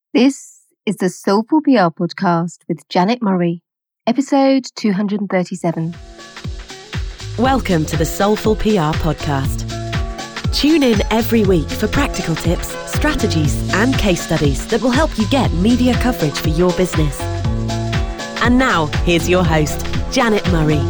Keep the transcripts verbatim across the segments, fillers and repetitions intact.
This is the Soulful P R podcast with Janet Murray, episode two hundred thirty-seven. Welcome to the Soulful P R podcast. Tune in every week for practical tips, strategies, and case studies that will help you get media coverage for your business. And now, here's your host, Janet Murray.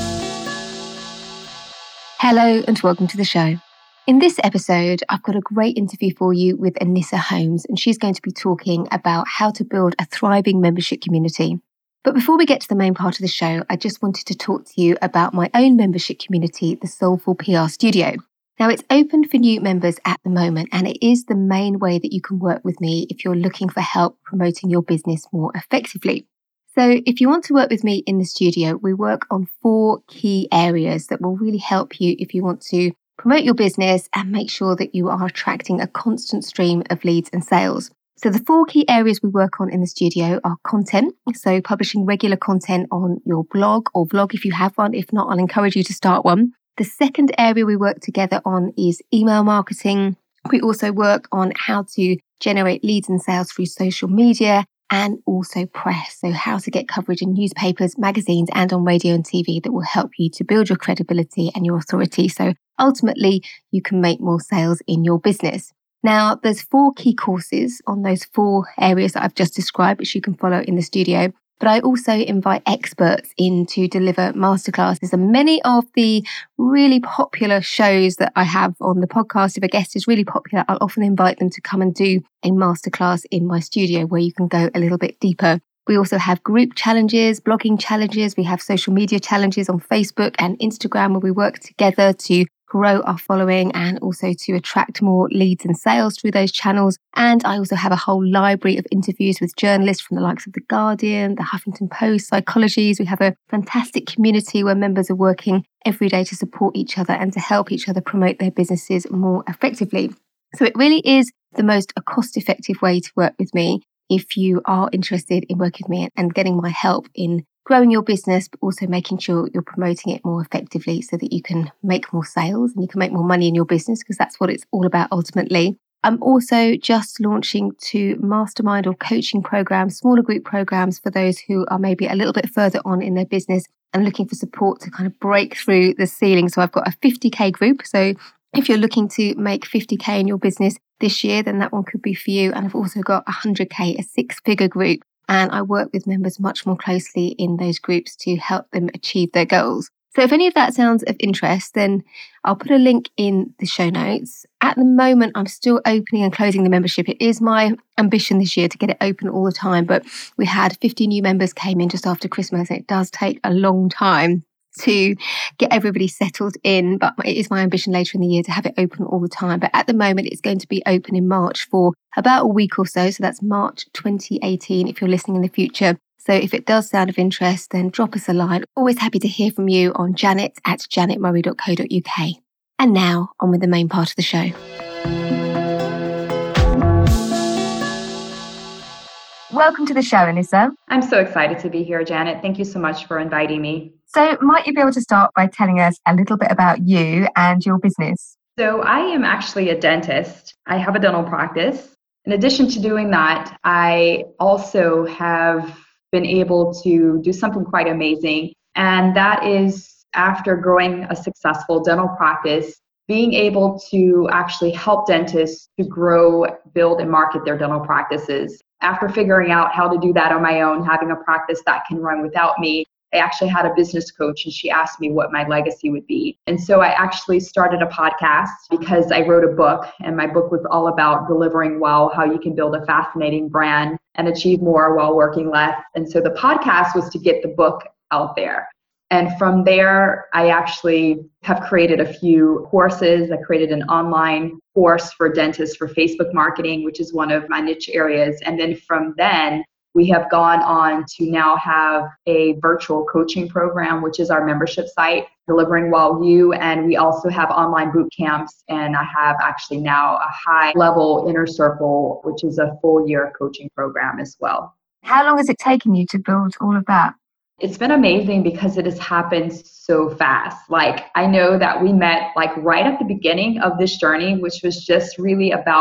Hello and welcome to the show. In this episode, I've got a great interview for you with Anissa Holmes, and she's going to be talking about how to build a thriving membership community. But before we get to the main part of the show, I just wanted to talk to you about my own membership community, the Soulful P R Studio. Now, it's open for new members at the moment, and it is the main way that you can work with me if you're looking for help promoting your business more effectively. So if you want to work with me in the studio, we work on four key areas that will really help you if you want to promote your business and make sure that you are attracting a constant stream of leads and sales. So the four key areas we work on in the studio are content, so publishing regular content on your blog or vlog if you have one. If not, I'll encourage you to start one. The second area we work together on is email marketing. We also work on how to generate leads and sales through social media and also press, so how to get coverage in newspapers, magazines, and on radio and T V that will help you to build your credibility and your authority. So ultimately, you can make more sales in your business. Now, there's four key courses on those four areas that I've just described, which you can follow in the studio. But I also invite experts in to deliver masterclasses. And many of the really popular shows that I have on the podcast, if a guest is really popular, I'll often invite them to come and do a masterclass in my studio where you can go a little bit deeper. We also have group challenges, blogging challenges. We have social media challenges on Facebook and Instagram where we work together to grow our following and also to attract more leads and sales through those channels. And I also have a whole library of interviews with journalists from the likes of The Guardian, The Huffington Post, Psychologies. We have a fantastic community where members are working every day to support each other and to help each other promote their businesses more effectively. So it really is the most cost-effective way to work with me if you are interested in working with me and getting my help in growing your business, but also making sure you're promoting it more effectively so that you can make more sales and you can make more money in your business, because that's what it's all about ultimately. I'm also just launching two mastermind or coaching programs, smaller group programs for those who are maybe a little bit further on in their business and looking for support to kind of break through the ceiling. So I've got a fifty K group. So if you're looking to make fifty K in your business this year, then that one could be for you. And I've also got one hundred K, a six-figure group. And I work with members much more closely in those groups to help them achieve their goals. So if any of that sounds of interest, then I'll put a link in the show notes. At the moment, I'm still opening and closing the membership. It is my ambition this year to get it open all the time, but we had fifty new members came in just after Christmas, and it does take a long time to get everybody settled in, but it is my ambition later in the year to have it open all the time. But at the moment, it's going to be open in March for about a week or so. So that's March twenty eighteen if you're listening in the future. So if it does sound of interest, then drop us a line. Always happy to hear from you on janet at janet murray dot co dot uk. And now on with the main part of the show. Welcome to the show, Anissa. I'm so excited to be here, Janet. Thank you so much for inviting me. So might you be able to start by telling us a little bit about you and your business? So I am actually a dentist. I have a dental practice. In addition to doing that, I also have been able to do something quite amazing. And that is, after growing a successful dental practice, being able to actually help dentists to grow, build, and market their dental practices. After figuring out how to do that on my own, having a practice that can run without me, I actually had a business coach and she asked me what my legacy would be. And so I actually started a podcast because I wrote a book, and my book was all about delivering well, how you can build a fascinating brand and achieve more while working less. And so the podcast was to get the book out there. And from there, I actually have created a few courses. I created an online course for dentists for Facebook marketing, which is one of my niche areas. And then from then, we have gone on to now have a virtual coaching program, which is our membership site, Delivering Well You. And we also have online boot camps. And I have actually now a high level inner circle, which is a full year coaching program as well. How long has it taken you to build all of that? It's been amazing because it has happened so fast. Like, I know that we met like right at the beginning of this journey, which was just really about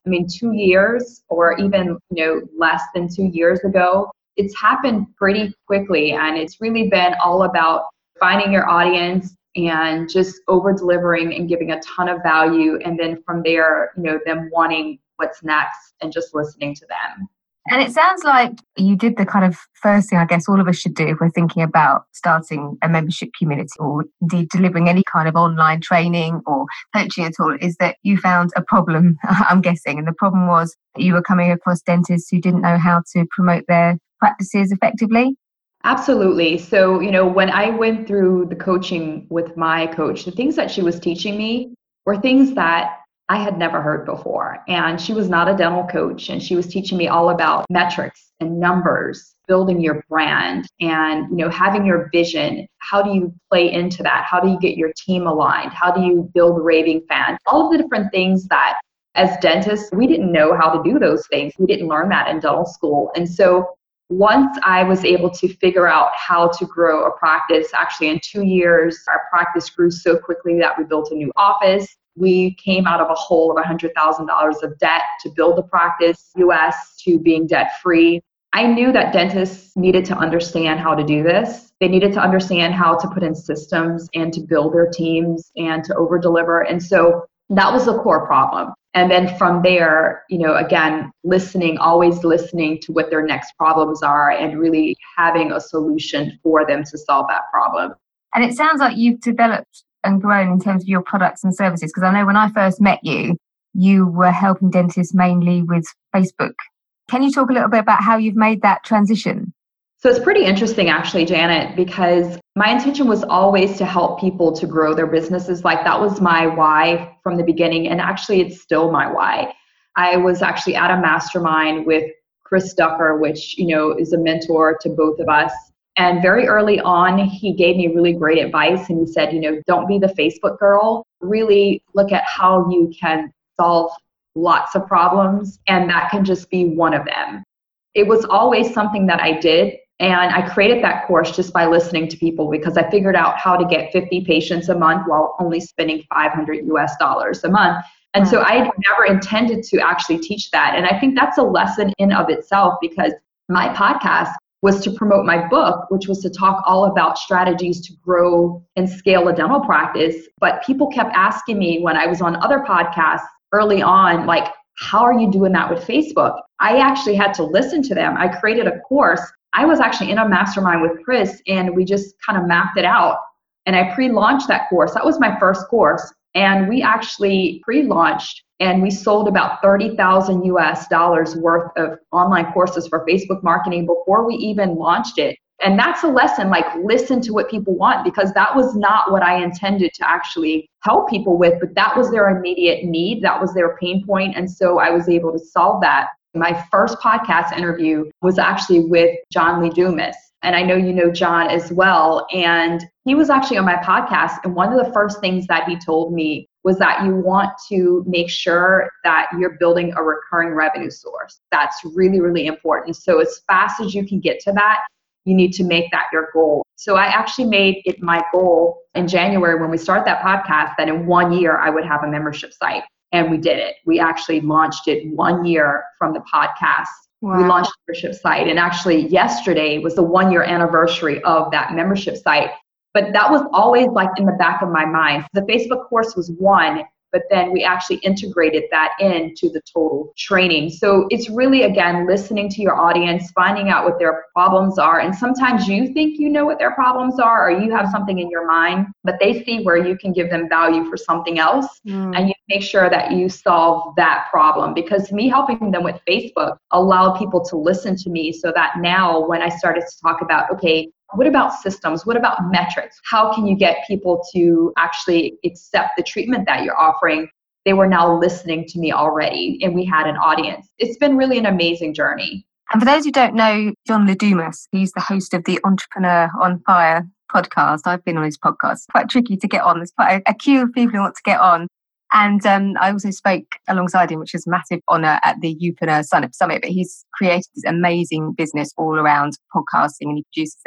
I mean, two years or even, you know, less than two years ago, it's happened pretty quickly. And it's really been all about finding your audience and just over delivering and giving a ton of value. And then from there, you know, them wanting what's next and just listening to them. And it sounds like you did the kind of first thing I guess all of us should do if we're thinking about starting a membership community or indeed delivering any kind of online training or coaching at all, is that you found a problem, I'm guessing. And the problem was that you were coming across dentists who didn't know how to promote their practices effectively. Absolutely. So, you know, when I went through the coaching with my coach, the things that she was teaching me were things that I had never heard before. And she was not a dental coach, and she was teaching me all about metrics and numbers, building your brand and, you know, having your vision. How do you play into that? How do you get your team aligned? How do you build raving fans? All of the different things that as dentists, we didn't know how to do those things. We didn't learn that in dental school. And so once I was able to figure out how to grow a practice, actually in two years, our practice grew so quickly that we built a new office. We came out of a hole of one hundred thousand dollars of debt to build the practice, U S to being debt free. I knew that dentists needed to understand how to do this. They needed to understand how to put in systems and to build their teams and to over deliver. And so that was the core problem. And then from there, you know, again, listening, always listening to what their next problems are and really having a solution for them to solve that problem. And it sounds like you've developed and grown in terms of your products and services, because I know when I first met you, you were helping dentists mainly with Facebook. Can you talk a little bit about how you've made that transition? So it's pretty interesting, actually, Janet, because my intention was always to help people to grow their businesses. Like that was my why from the beginning. And actually, it's still my why. I was actually at a mastermind with Chris Ducker, which, you know, is a mentor to both of us. And very early on, he gave me really great advice. And he said, you know, don't be the Facebook girl. Really look at how you can solve lots of problems. And that can just be one of them. It was always something that I did. And I created that course just by listening to people because I figured out how to get fifty patients a month while only spending five hundred U S dollars a month. And so I never intended to actually teach that. And I think that's a lesson in of itself because my podcast was to promote my book, which was to talk all about strategies to grow and scale a dental practice. But people kept asking me when I was on other podcasts early on, like, how are you doing that with Facebook? I actually had to listen to them. I created a course. I was actually in a mastermind with Chris and we just kind of mapped it out. And I pre-launched that course. That was my first course. And we actually pre-launched and we sold about thirty thousand U S dollars worth of online courses for Facebook marketing before we even launched it. And that's a lesson, like listen to what people want, because that was not what I intended to actually help people with, but that was their immediate need. That was their pain point. And so I was able to solve that. My first podcast interview was actually with John Lee Dumas. And I know you know John as well. And he was actually on my podcast. And one of the first things that he told me was that you want to make sure that you're building a recurring revenue source. That's really, really important. So as fast as you can get to that, you need to make that your goal. So I actually made it my goal in January when we started that podcast that in one year I would have a membership site. And we did it. We actually launched it one year from the podcast. Wow. We launched the membership site. And actually yesterday was the one year anniversary of that membership site. But that was always like in the back of my mind. The Facebook course was one, but then we actually integrated that into the total training. So it's really, again, listening to your audience, finding out what their problems are. And sometimes you think you know what their problems are, or you have something in your mind, but they see where you can give them value for something else. Mm. And you make sure that you solve that problem. Because me helping them with Facebook allowed people to listen to me so that now when I started to talk about, okay, what about systems? What about metrics? How can you get people to actually accept the treatment that you're offering? They were now listening to me already, and we had an audience. It's been really an amazing journey. And for those who don't know, John Lee Dumas, he's the host of the Entrepreneur on Fire podcast. I've been on his podcast. It's quite tricky to get on. There's quite a, a queue of people who want to get on. And um, I also spoke alongside him, which is a massive honour at the Youpreneur Summit. But he's created this amazing business all around podcasting, and he produces a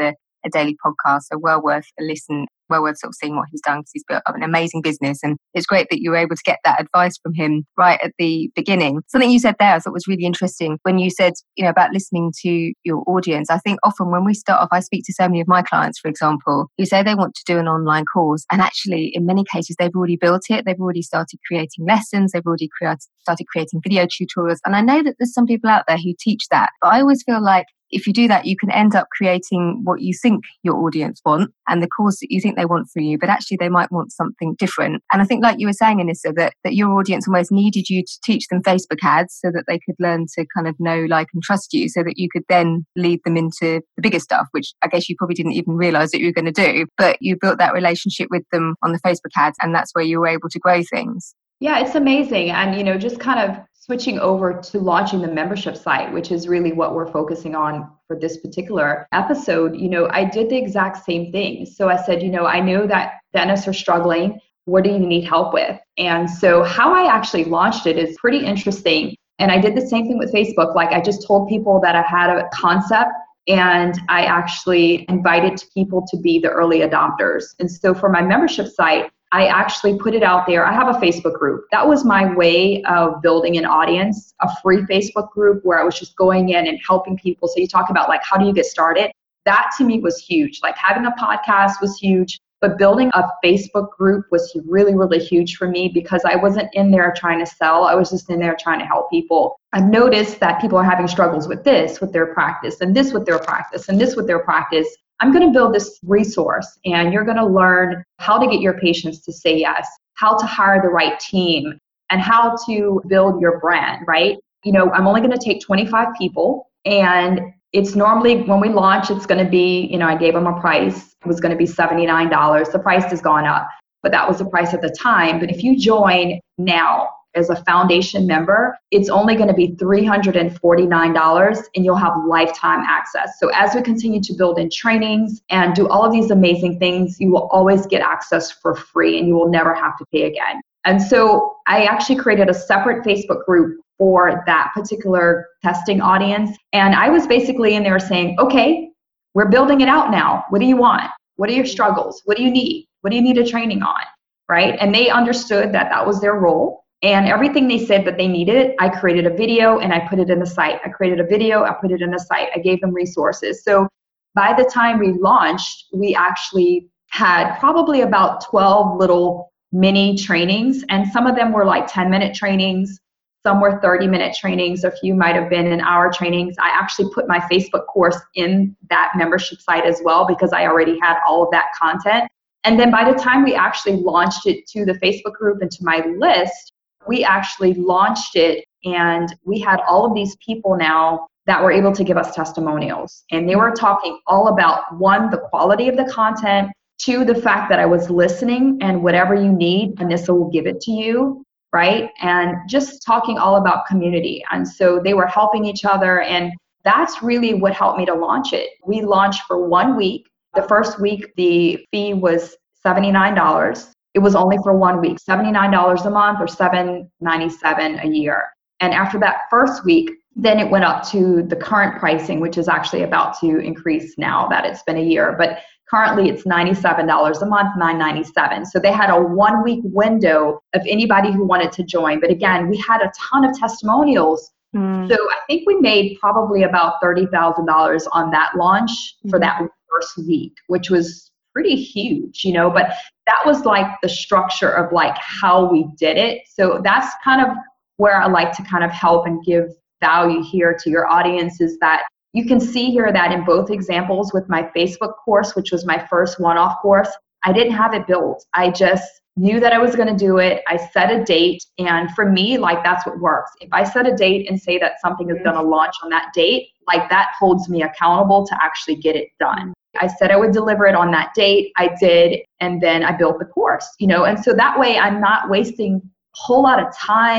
a daily podcast. So well worth a listen, well worth sort of seeing what he's done, because he's built up an amazing business. And it's great that you were able to get that advice from him right at the beginning. Something you said there I thought was really interesting when you said, you know, about listening to your audience. I think often when we start off, I speak to so many of my clients, for example, who say they want to do an online course. And actually, in many cases, they've already built it. They've already started creating lessons. They've already created, started creating video tutorials. And I know that there's some people out there who teach that. But I always feel like if you do that, you can end up creating what you think your audience want and the course that you think they want for you, but actually they might want something different. And I think, like you were saying, Anissa, that, that your audience almost needed you to teach them Facebook ads so that they could learn to kind of know, like, and trust you, so that you could then lead them into the bigger stuff, which I guess you probably didn't even realize that you were going to do, but you built that relationship with them on the Facebook ads, and that's where you were able to grow things. Yeah, it's amazing. And, you know, just kind of switching over to launching the membership site, which is really what we're focusing on for this particular episode, you know, I did the exact same thing. So I said, you know, I know that dentists are struggling. What do you need help with? And so how I actually launched it is pretty interesting. And I did the same thing with Facebook. Like, I just told people that I had a concept, and I actually invited people to be the early adopters. And so for my membership site, I actually put it out there. I have a Facebook group. That was my way of building an audience, a free Facebook group where I was just going in and helping people. So you talk about, like, how do you get started? That to me was huge. Like, having a podcast was huge, but building a Facebook group was really, really huge for me, because I wasn't in there trying to sell. I was just in there trying to help people. I've noticed that people are having struggles with this, with their practice, and this with their practice, and this with their practice. I'm going to build this resource, and you're going to learn how to get your patients to say yes, how to hire the right team, and how to build your brand, right? You know, I'm only going to take twenty-five people, and it's normally, when we launch, it's going to be, you know, I gave them a price. It was going to be seventy-nine dollars. The price has gone up, but that was the price at the time. But if you join now as a foundation member, it's only going to be three hundred forty-nine dollars, and you'll have lifetime access. So as we continue to build in trainings and do all of these amazing things, you will always get access for free, and you will never have to pay again. And so I actually created a separate Facebook group for that particular testing audience. And I was basically in there saying, okay, we're building it out now. What do you want? What are your struggles? What do you need? What do you need a training on? Right? And they understood that that was their role. And everything they said that they needed, I created a video and I put it in the site. I created a video, I put it in the site. I gave them resources. So by the time we launched, we actually had probably about twelve little mini trainings. And some of them were like ten minute trainings. Some were thirty minute trainings. A few might have been an hour trainings. I actually put my Facebook course in that membership site as well, because I already had all of that content. And then by the time we actually launched it to the Facebook group and to my list, we actually launched it, and we had all of these people now that were able to give us testimonials. And they were talking all about, one, the quality of the content, two, the fact that I was listening, and whatever you need, Anissa will give it to you, right? And just talking all about community. And so they were helping each other, and that's really what helped me to launch it. We launched for one week. The first week, the fee was seventy-nine dollars. It was only for one week, seventy-nine dollars a month or seven hundred ninety-seven dollars a year. And after that first week, then it went up to the current pricing, which is actually about to increase now that it's been a year. But currently it's ninety-seven dollars a month, nine hundred ninety-seven dollars. So they had a one week window of anybody who wanted to join. But again, we had a ton of testimonials. Mm. So I think we made probably about thirty thousand dollars on that launch mm. for that first week, which was pretty huge, you know, but that was like the structure of like how we did it. So that's kind of where I like to kind of help and give value here to your audience, is that you can see here that in both examples with my Facebook course, which was my first one-off course, I didn't have it built. I just knew that I was going to do it. I set a date. And for me, like, that's what works. If I set a date and say that something is going to launch on that date, like, that holds me accountable to actually get it done. I said I would deliver it on that date. I did. And then I built the course, you know, and so that way I'm not wasting a whole lot of time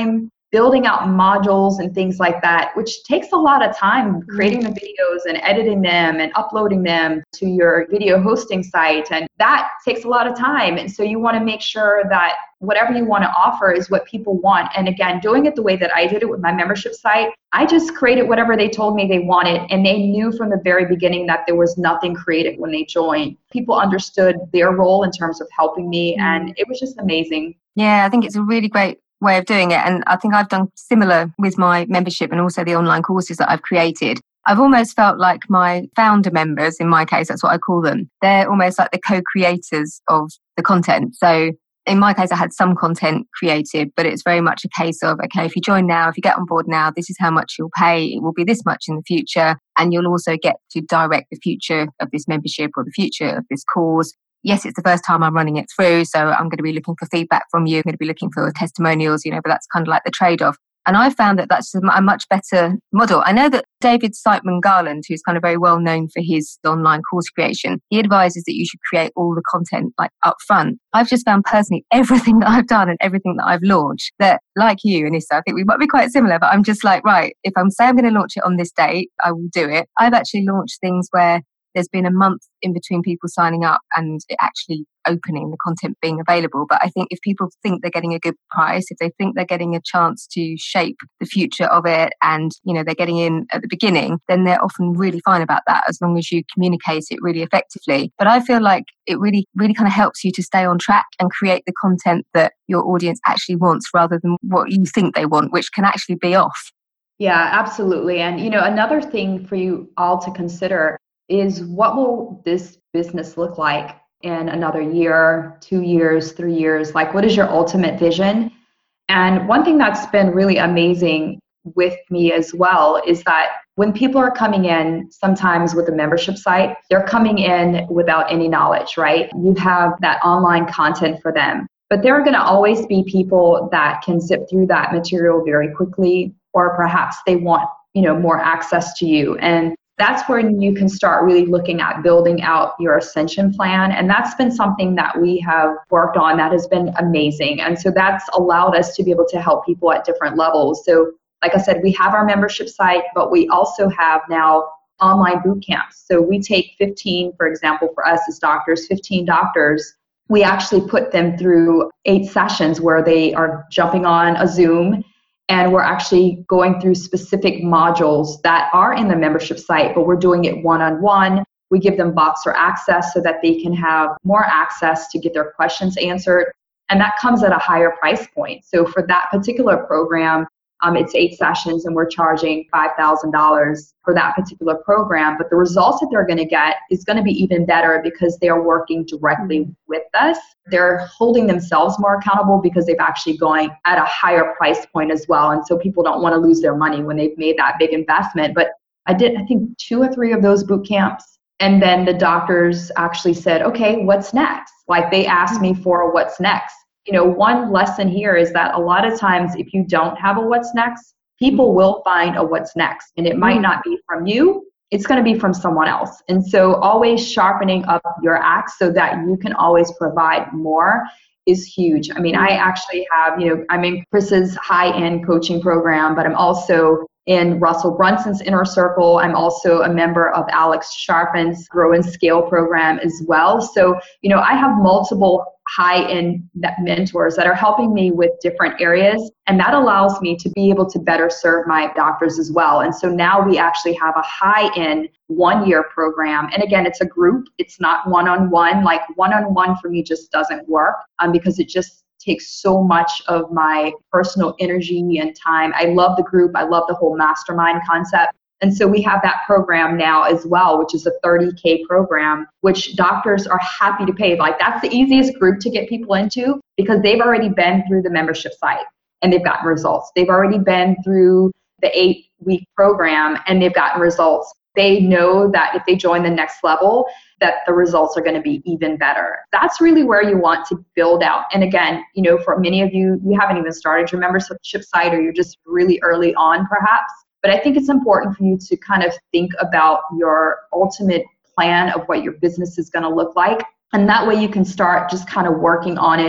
building out modules and things like that, which takes a lot of time, creating the videos and editing them and uploading them to your video hosting site. And that takes a lot of time. And so you want to make sure that whatever you want to offer is what people want. And again, doing it the way that I did it with my membership site, I just created whatever they told me they wanted. And they knew from the very beginning that there was nothing created when they joined. People understood their role in terms of helping me. And it was just amazing. Yeah, I think it's a really great way of doing it. And I think I've done similar with my membership and also the online courses that I've created. I've almost felt like my founder members, in my case, that's what I call them. They're almost like the co-creators of the content. So in my case, I had some content created, but it's very much a case of, okay, if you join now, if you get on board now, this is how much you'll pay. It will be this much in the future. And you'll also get to direct the future of this membership or the future of this course. Yes, it's the first time I'm running it through, so I'm going to be looking for feedback from you. I'm going to be looking for testimonials, you know, but that's kind of like the trade-off. And I found that that's a much better model. I know that David Siteman Garland, who's kind of very well known for his online course creation, he advises that you should create all the content like up front. I've just found personally everything that I've done and everything that I've launched that, like you, Anissa, I think we might be quite similar, but I'm just like, right, if I'm saying I'm going to launch it on this date, I will do it. I've actually launched things where there's been a month in between people signing up and it actually opening, the content being available. But I think if people think they're getting a good price, if they think they're getting a chance to shape the future of it and, you know, they're getting in at the beginning, then they're often really fine about that as long as you communicate it really effectively. But I feel like it really, really kind of helps you to stay on track and create the content that your audience actually wants rather than what you think they want, which can actually be off. Yeah, absolutely. And, you know, another thing for you all to consider is what will this business look like in another year, two years, three years? Like, what is your ultimate vision? And one thing that's been really amazing with me as well is that when people are coming in, sometimes with a membership site, they're coming in without any knowledge, right? You have that online content for them. But there are going to always be people that can zip through that material very quickly, or perhaps they want, you know, more access to you. And that's when you can start really looking at building out your ascension plan. And that's been something that we have worked on that has been amazing. And so that's allowed us to be able to help people at different levels. So like I said, we have our membership site, but we also have now online boot camps. So we take fifteen, for example, for us as doctors, fifteen doctors. We actually put them through eight sessions where they are jumping on a Zoom. And we're actually going through specific modules that are in the membership site, but we're doing it one-on-one. We give them Voxer access so that they can have more access to get their questions answered. And that comes at a higher price point. So for that particular program, um, it's eight sessions and we're charging five thousand dollars for that particular program. But the results that they're going to get is going to be even better because they're working directly with us. They're holding themselves more accountable because they've actually going at a higher price point as well. And so people don't want to lose their money when they've made that big investment. But I did, I think, two or three of those boot camps. And then the doctors actually said, okay, what's next? Like they asked me for a what's next. You know, one lesson here is that a lot of times if you don't have a what's next, people will find a what's next. And it might not be from you. It's going to be from someone else. And so always sharpening up your axe so that you can always provide more is huge. I mean, I actually have, you know, I'm in Chris's high-end coaching program, but I'm also in Russell Brunson's Inner Circle. I'm also a member of Alex Sharpen's Grow and Scale program as well. So, you know, I have multiple high-end mentors that are helping me with different areas. And that allows me to be able to better serve my doctors as well. And so now we actually have a high-end one-year program. And again, it's a group. It's not one-on-one. Like one-on-one for me just doesn't work um, because it just takes so much of my personal energy and time. I love the group. I love the whole mastermind concept. And so we have that program now as well, which is a thirty K program, which doctors are happy to pay. Like that's the easiest group to get people into because they've already been through the membership site and they've gotten results. They've already been through the eight week program and they've gotten results. They know that if they join the next level, that the results are going to be even better. That's really where you want to build out. And again, you know, for many of you, you haven't even started your membership site or you're just really early on perhaps. But I think it's important for you to kind of think about your ultimate plan of what your business is going to look like. And that way you can start just kind of working on it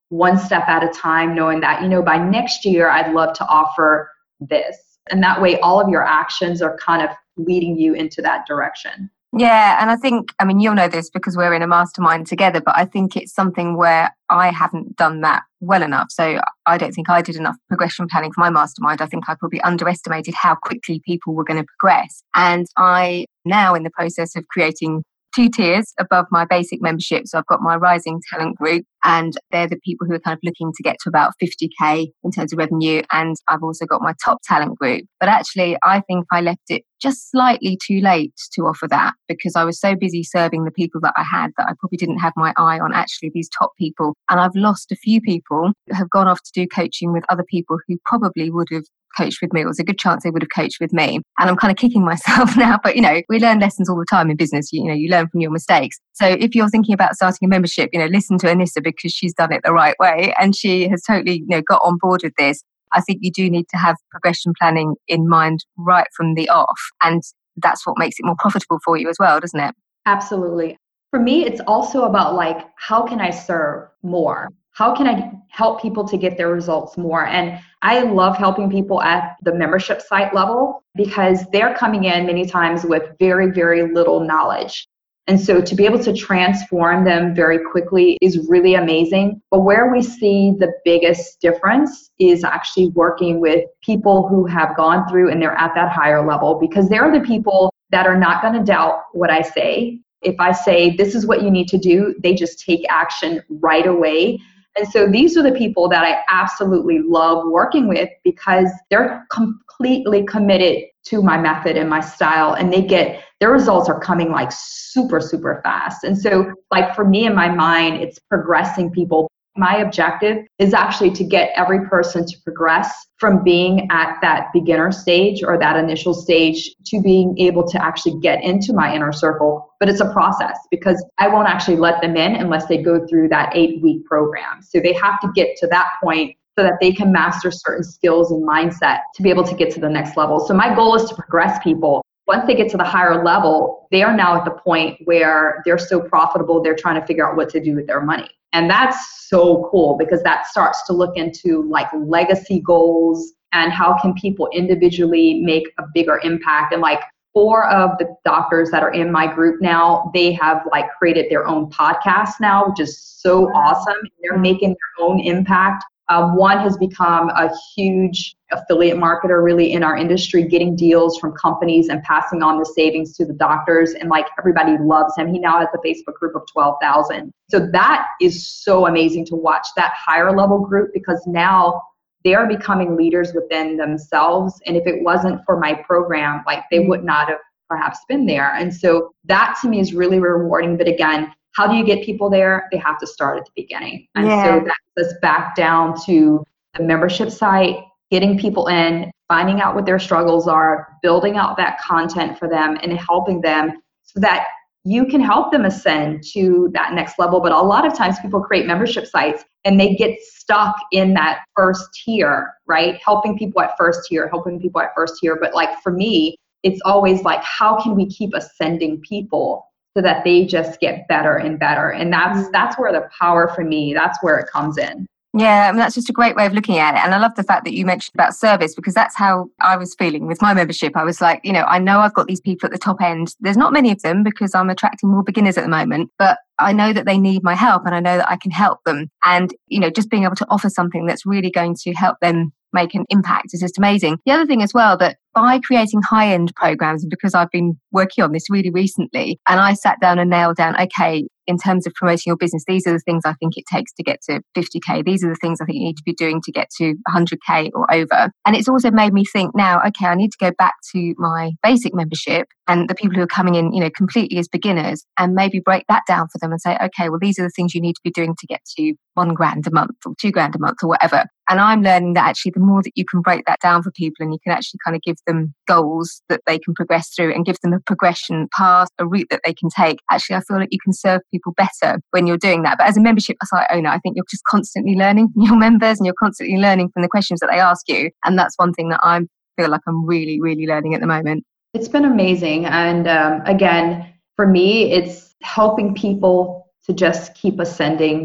one step at a time, knowing that, you know, by next year, I'd love to offer this. And that way, all of your actions are kind of leading you into that direction. Yeah. And I think, I mean, you'll know this because we're in a mastermind together, but I think it's something where I haven't done that well enough. So I don't think I did enough progression planning for my mastermind. I think I probably underestimated how quickly people were going to progress. And I now in the process of creating two tiers above my basic membership. So I've got my rising talent group, and they're the people who are kind of looking to get to about fifty K in terms of revenue. And I've also got my top talent group. But actually, I think I left it just slightly too late to offer that because I was so busy serving the people that I had that I probably didn't have my eye on actually these top people. And I've lost a few people who have gone off to do coaching with other people who probably would have coached with me. It was a good chance they would have coached with me. And I'm kind of kicking myself now, but you know, we learn lessons all the time in business. You, you know, you learn from your mistakes. So if you're thinking about starting a membership, you know, listen to Anissa because she's done it the right way and she has totally, you know, got on board with this. I think you do need to have progression planning in mind right from the off. And that's what makes it more profitable for you as well, doesn't it? Absolutely. For me, it's also about like, how can I serve more? How can I help people to get their results more? And I love helping people at the membership site level because they're coming in many times with very, very little knowledge. And so to be able to transform them very quickly is really amazing. But where we see the biggest difference is actually working with people who have gone through and they're at that higher level, because they're the people that are not going to doubt what I say. If I say, this is what you need to do, they just take action right away. And so these are the people that I absolutely love working with because they're completely committed to my method and my style, and they get, their results are coming like super, super fast. And so like for me in my mind, it's progressing people. My objective is actually to get every person to progress from being at that beginner stage or that initial stage to being able to actually get into my inner circle. But it's a process because I won't actually let them in unless they go through that eight week program. So they have to get to that point so that they can master certain skills and mindset to be able to get to the next level. So my goal is to progress people. Once they get to the higher level, they are now at the point where they're so profitable, they're trying to figure out what to do with their money. And that's so cool because that starts to look into like legacy goals and how can people individually make a bigger impact. And like four of the doctors that are in my group now, they have like created their own podcast now, which is so awesome. They're making their own impact. Um, one has become a huge affiliate marketer really in our industry, getting deals from companies and passing on the savings to the doctors. And like everybody loves him. He now has a Facebook group of twelve thousand. So that is so amazing to watch that higher level group because now they are becoming leaders within themselves. And if it wasn't for my program, like they would not have perhaps been there. And so that to me is really rewarding. But again, how do you get people there? They have to start at the beginning. And yeah. So that goes back down to the membership site, getting people in, finding out what their struggles are, building out that content for them and helping them so that you can help them ascend to that next level. But a lot of times people create membership sites and they get stuck in that first tier, right? Helping people at first tier, helping people at first tier. But like for me, it's always like, how can we keep ascending people so that they just get better and better? And that's that's where the power for me, that's where it comes in. Yeah, I mean, that's just a great way of looking at it. And I love the fact that you mentioned about service because that's how I was feeling with my membership. I was like, you know, I know I've got these people at the top end. There's not many of them because I'm attracting more beginners at the moment, but I know that they need my help and I know that I can help them. And, you know, just being able to offer something that's really going to help them make an impact is just amazing. The other thing as well, that by creating high-end programs, and because I've been working on this really recently, and I sat down and nailed down, okay, in terms of promoting your business, these are the things I think it takes to get to fifty K. These are the things I think you need to be doing to get to one hundred K or over. And it's also made me think now, okay, I need to go back to my basic membership and the people who are coming in, you know, completely as beginners and maybe break that down for them and say, okay, well, these are the things you need to be doing to get to one grand a month or two grand a month or whatever. And I'm learning that actually the more that you can break that down for people and you can actually kind of give them goals that they can progress through and give them a progression path, a route that they can take, actually I feel like you can serve people better when you're doing that. But as a membership site owner, I think you're just constantly learning from your members and you're constantly learning from the questions that they ask you. And that's one thing that I feel like I'm really, really learning at the moment. It's been amazing. And um, again, for me, it's helping people to just keep ascending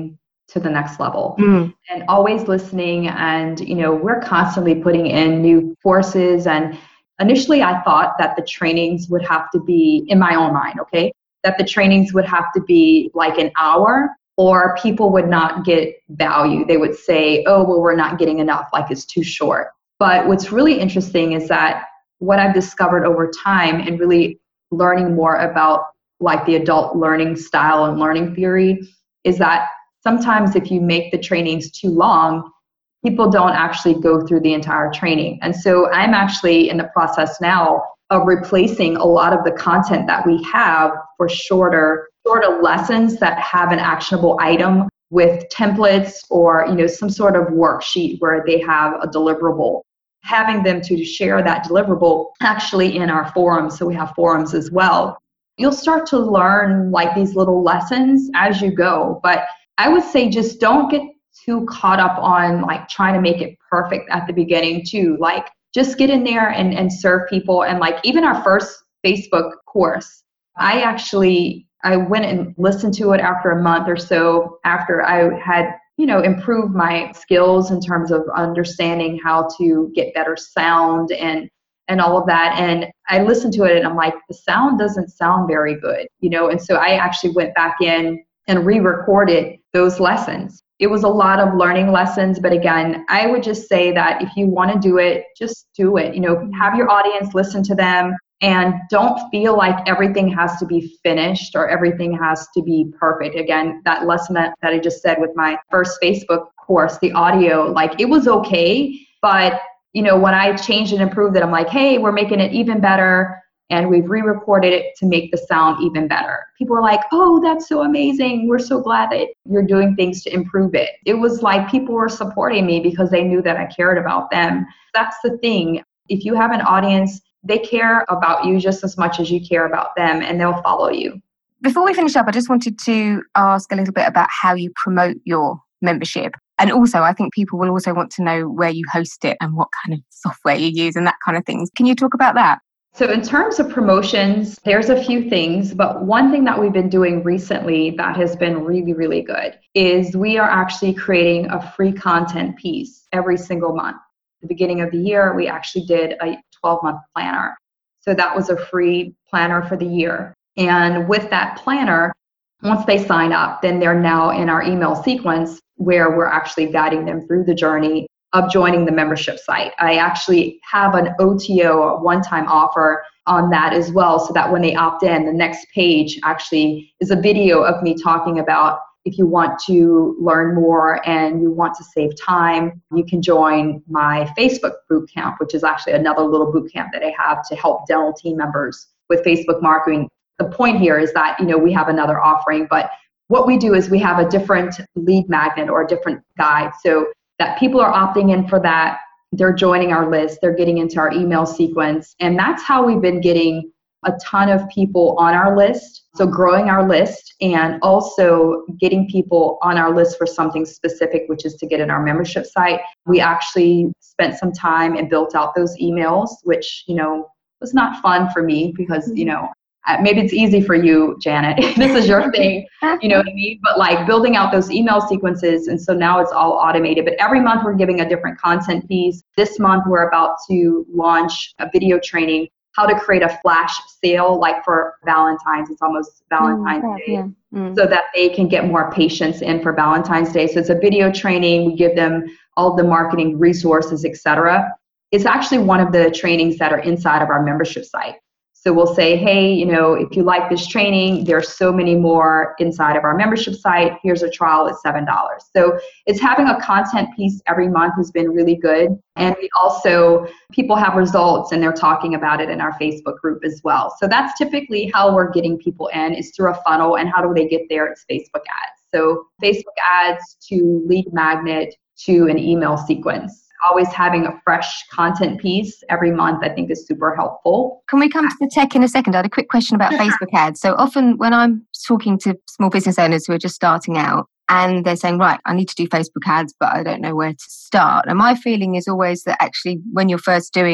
to the next level. Mm. And always listening. And, you know, we're constantly putting in new courses. And initially I thought that the trainings would have to be, in my own mind, okay, that the trainings would have to be like an hour, or people would not get value. They would say, oh, well, we're not getting enough, like it's too short. But what's really interesting is that what I've discovered over time and really learning more about like the adult learning style and learning theory is that sometimes if you make the trainings too long, people don't actually go through the entire training. And so I'm actually in the process now of replacing a lot of the content that we have for shorter, shorter lessons that have an actionable item with templates or, you know, some sort of worksheet where they have a deliverable, having them to share that deliverable actually in our forums. So we have forums as well. You'll start to learn like these little lessons as you go. But I would say just don't get too caught up on like trying to make it perfect at the beginning too. Like just get in there and, and serve people. And like even our first Facebook course, I actually, I went and listened to it after a month or so after I had, you know, improved my skills in terms of understanding how to get better sound and and all of that. And I listened to it and I'm like, the sound doesn't sound very good, you know? And so I actually went back in and re-recorded those lessons. It was a lot of learning lessons, but again, I would just say that if you want to do it, just do it. You know, have your audience listen to them and don't feel like everything has to be finished or everything has to be perfect. Again, that lesson that, that I just said with my first Facebook course, the audio, like it was okay, but you know, when I changed and improved it, I'm like, hey, we're making it even better. And we've re-recorded it to make the sound even better. People are like, oh, that's so amazing. We're so glad that you're doing things to improve it. It was like people were supporting me because they knew that I cared about them. That's the thing. If you have an audience, they care about you just as much as you care about them, and they'll follow you. Before we finish up, I just wanted to ask a little bit about how you promote your membership. And also, I think people will also want to know where you host it and what kind of software you use and that kind of things. Can you talk about that? So in terms of promotions, there's a few things, but one thing that we've been doing recently that has been really, really good is we are actually creating a free content piece every single month. At the beginning of the year, we actually did a twelve-month planner. So that was a free planner for the year. And with that planner, once they sign up, then they're now in our email sequence where we're actually guiding them through the journey of joining the membership site. I actually have an O T O, a one-time offer on that as well, so that when they opt in, the next page actually is a video of me talking about if you want to learn more and you want to save time, you can join my Facebook boot camp, which is actually another little boot camp that I have to help dental team members with Facebook marketing. The point here is that, you know, we have another offering, but what we do is we have a different lead magnet or a different guide. So that people are opting in for that. They're joining our list. They're getting into our email sequence. And that's how we've been getting a ton of people on our list. So growing our list and also getting people on our list for something specific, which is to get in our membership site. We actually spent some time and built out those emails, which, you know, was not fun for me because, you know, maybe it's easy for you, Janet. This is your thing, you know what I mean? But like building out those email sequences. And so now it's all automated. But every month we're giving a different content piece. This month we're about to launch a video training, how to create a flash sale, like for Valentine's. It's almost Valentine's mm, Day. Yeah. Mm. So that they can get more patients in for Valentine's Day. So it's a video training. We give them all the marketing resources, et cetera. It's actually one of the trainings that are inside of our membership site. So we'll say, hey, you know, if you like this training, there's so many more inside of our membership site. Here's a trial at seven dollars. So it's having a content piece every month has been really good. And we also, people have results and they're talking about it in our Facebook group as well. So that's typically how we're getting people in, is through a funnel. And how do they get there? It's Facebook ads. So Facebook ads to lead magnet to an email sequence. Always having a fresh content piece every month, I think, is super helpful. Can we come to the tech in a second? I had a quick question about Facebook ads. So often when I'm talking to small business owners who are just starting out and they're saying, right, I need to do Facebook ads, but I don't know where to start. And my feeling is always that actually when you're first doing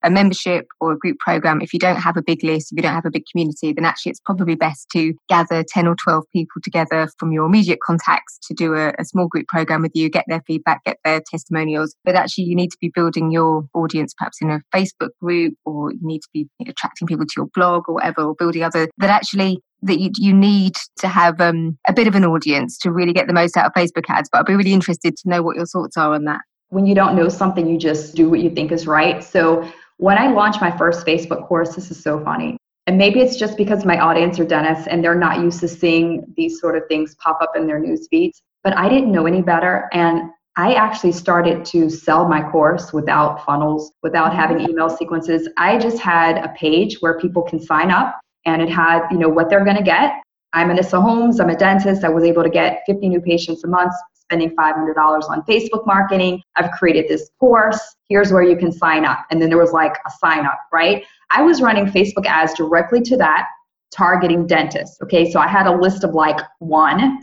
a membership or a group program, if you don't have a big list, if you don't have a big community, then actually it's probably best to gather ten or twelve people together from your immediate contacts to do a, a small group program with you, get their feedback, get their testimonials. But actually you need to be building your audience perhaps in a Facebook group, or you need to be attracting people to your blog or whatever, or building other, that actually that you, you need to have um, a bit of an audience to really get the most out of Facebook ads. But I'd be really interested to know what your thoughts are on that. When you don't know something, you just do what you think is right. So when I launched my first Facebook course, this is so funny. And maybe it's just because my audience are dentists and they're not used to seeing these sort of things pop up in their news feeds. But I didn't know any better. And I actually started to sell my course without funnels, without having email sequences. I just had a page where people can sign up, and it had, you know, what they're going to get. I'm Anissa Holmes. I'm a dentist. I was able to get fifty new patients a month, spending five hundred dollars on Facebook marketing. I've created this course. Here's where you can sign up. And then there was like a sign up, right? I was running Facebook ads directly to that, targeting dentists. Okay, so I had a list of like one.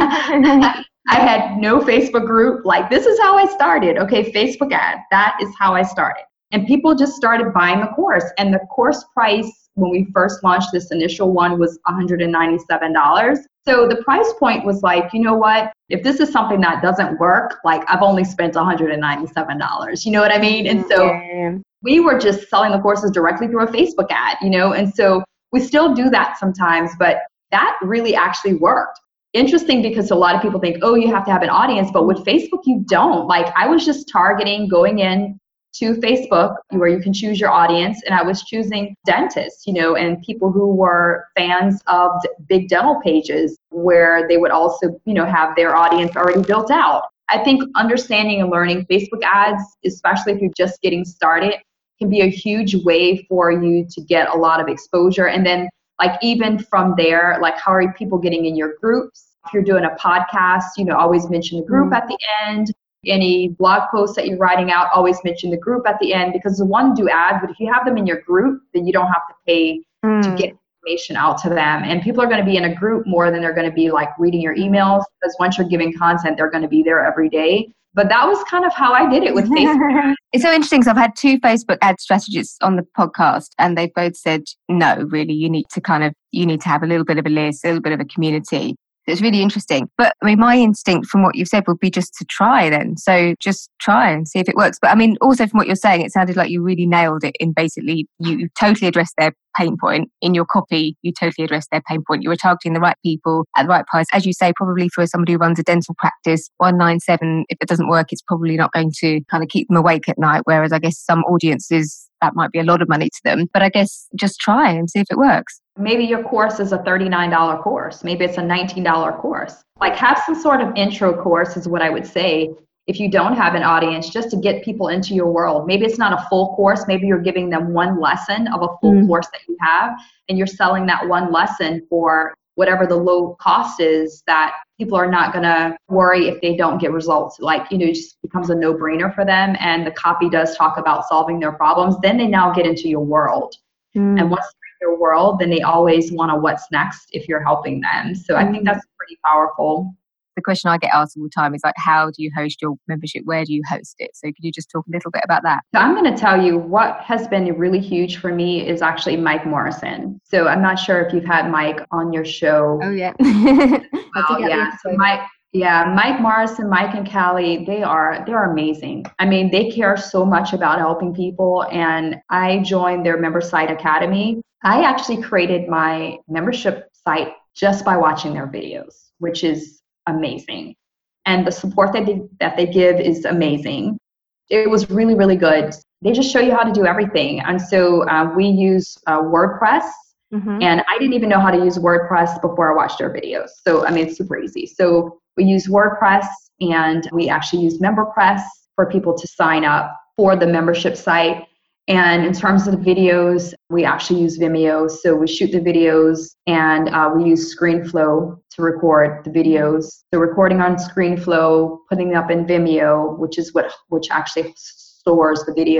I had no Facebook group. Like, this is how I started. Okay, Facebook ad. That is how I started. And people just started buying the course. And the course price when we first launched this initial one was one hundred ninety-seven dollars. So the price point was like, you know what? If this is something that doesn't work, like I've only spent one hundred ninety-seven dollars. You know what I mean? And so yeah. we were just selling the courses directly through a Facebook ad, you know? And so we still do that sometimes, but that really actually worked. Interesting, because a lot of people think, oh, you have to have an audience, but with Facebook, you don't. Like, I was just targeting going in to Facebook where you can choose your audience, and I was choosing dentists, you know, and people who were fans of big dental pages where they would also, you know, have their audience already built out. I think understanding and learning Facebook ads, especially if you're just getting started, can be a huge way for you to get a lot of exposure. And then like even from there, like how are people getting in your groups? If you're doing a podcast, you know, always mention the group mm-hmm. at the end. Any blog posts that you're writing out, always mention the group at the end, because the one do ads, but if you have them in your group, then you don't have to pay mm. to get information out to them. And people are going to be in a group more than they're going to be like reading your emails, because once you're giving content, they're going to be there every day. But that was kind of how I did it with Facebook. It's so interesting, because I've had two Facebook ad strategists on the podcast, and they've both said, no, really, you need to kind of, you need to have a little bit of a list, a little bit of a community. It's really interesting. But I mean, my instinct from what you've said would be just to try then. So just try and see if it works. But I mean, also from what you're saying, it sounded like you really nailed it in basically you totally addressed their pain point. In your copy, you totally addressed their pain point. You were targeting the right people at the right price. As you say, probably for somebody who runs a dental practice, one ninety-seven, if it doesn't work, it's probably not going to kind of keep them awake at night. Whereas I guess some audiences, that might be a lot of money to them. But I guess just try and see if it works. Maybe your course is a thirty-nine dollars course. Maybe it's a nineteen dollars course. Like have some sort of intro course is what I would say. If you don't have an audience, just to get people into your world. Maybe it's not a full course. Maybe you're giving them one lesson of a full mm. course that you have, and you're selling that one lesson for whatever the low cost is, that people are not going to worry if they don't get results. Like, you know, it just becomes a no-brainer for them. And the copy does talk about solving their problems. Then they now get into your world. Mm. And once they're in your world, then they always want to what's next if you're helping them. So mm. I think that's pretty powerful. The question I get asked all the time is like, how do you host your membership? Where do you host it? So could you just talk a little bit about that? So I'm going to tell you what has been really huge for me is actually Mike Morrison. So I'm not sure if you've had Mike on your show. Oh, yeah. oh, yeah. So Mike, yeah, Mike Morrison, Mike and Callie, they are, they're amazing. I mean, they care so much about helping people. And I joined their member site academy. I actually created my membership site just by watching their videos, which is amazing. And the support that they, that they give is amazing. It was really, really good. They just show you how to do everything. And so uh, we use uh, WordPress. Mm-hmm. And I didn't even know how to use WordPress before I watched their videos. So, I mean, it's super easy. So we use WordPress, and we actually use MemberPress for people to sign up for the membership site. And in terms of the videos, we actually use Vimeo. So we shoot the videos, and uh, we use ScreenFlow to record the videos. So recording on ScreenFlow, putting them up in Vimeo, which is what which actually stores the videos.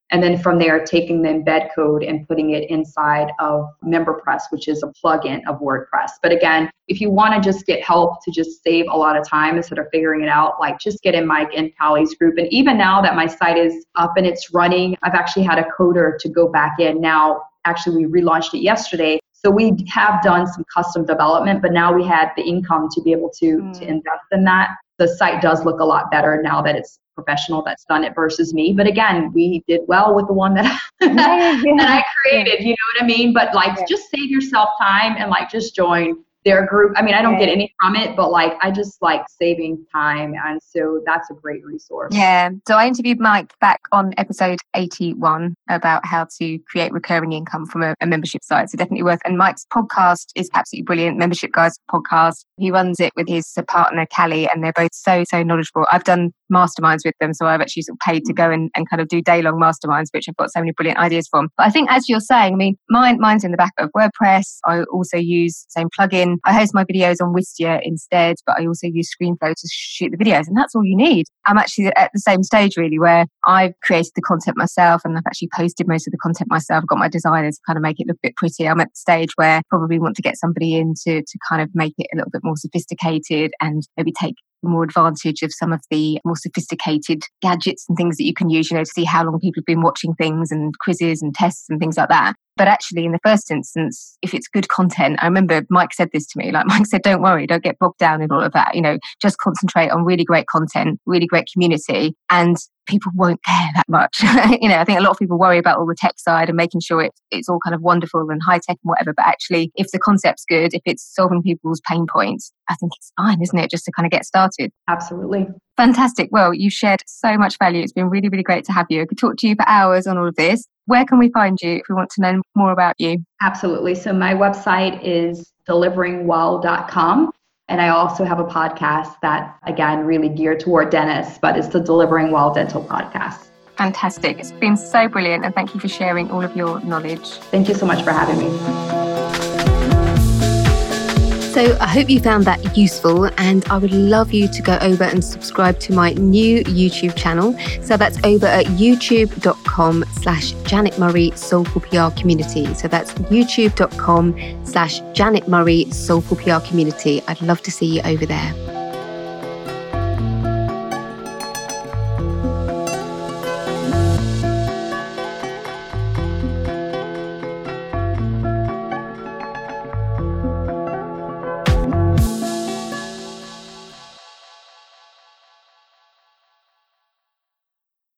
And then from there, taking the embed code and putting it inside of MemberPress, which is a plugin of WordPress. But again, if you want to just get help to just save a lot of time instead of figuring it out, like just get in Mike and Callie's group. And even now that my site is up and it's running, I've actually had a coder to go back in now. Actually, we relaunched it yesterday. So we have done some custom development, but now we had the income to be able to, mm. to invest in that. The site does look a lot better now that it's professional that's done it versus me. But again, we did well with the one that, yeah, yeah. that I created, yeah. you know what I mean? But like, yeah. just save yourself time and like, just join their group. I mean, I don't yeah. get any from it, but like, I just like saving time. And so that's a great resource. Yeah. So I interviewed Mike back on episode eighty-one about how to create recurring income from a, a membership site. So definitely worth. And Mike's podcast is absolutely brilliant. Membership Guys podcast. He runs it with his partner, Callie, and they're both so, so knowledgeable. I've done masterminds with them. So I've actually sort of paid to go and, and kind of do day-long masterminds, which I've got so many brilliant ideas from. But I think as you're saying, I mean, mine, mine's in the back of WordPress. I also use the same plugin. I host my videos on Wistia instead, but I also use ScreenFlow to shoot the videos. And that's all you need. I'm actually at the same stage really where I've created the content myself and I've actually posted most of the content myself. I've got my designers to kind of make it look a bit pretty. I'm at the stage where I probably want to get somebody in to, to kind of make it a little bit more sophisticated and maybe take more advantage of some of the more sophisticated gadgets and things that you can use, you know, to see how long people have been watching things and quizzes and tests and things like that. But actually, in the first instance, if it's good content, I remember Mike said this to me, like Mike said, don't worry, don't get bogged down in all of that. You know, just concentrate on really great content, really great community, and people won't care that much. You know, I think a lot of people worry about all the tech side and making sure it's, it's all kind of wonderful and high tech and whatever. But actually, if the concept's good, if it's solving people's pain points, I think it's fine, isn't it? Just to kind of get started. Absolutely. Fantastic. Well, you've shared so much value. It's been really, really great to have you. I could talk to you for hours on all of this. Where can we find you if we want to know more about you? Absolutely. So my website is delivering well dot com. And I also have a podcast that, again, really geared toward dentists, but it's the Delivering Well Dental podcast. Fantastic. It's been so brilliant. And thank you for sharing all of your knowledge. Thank you so much for having me. So I hope you found that useful, and I would love you to go over and subscribe to my new YouTube channel. So that's over at youtube.com slash Janet Murray Soulful P R Community. So that's youtube.com slash Janet Murray Soulful P R Community. I'd love to see you over there.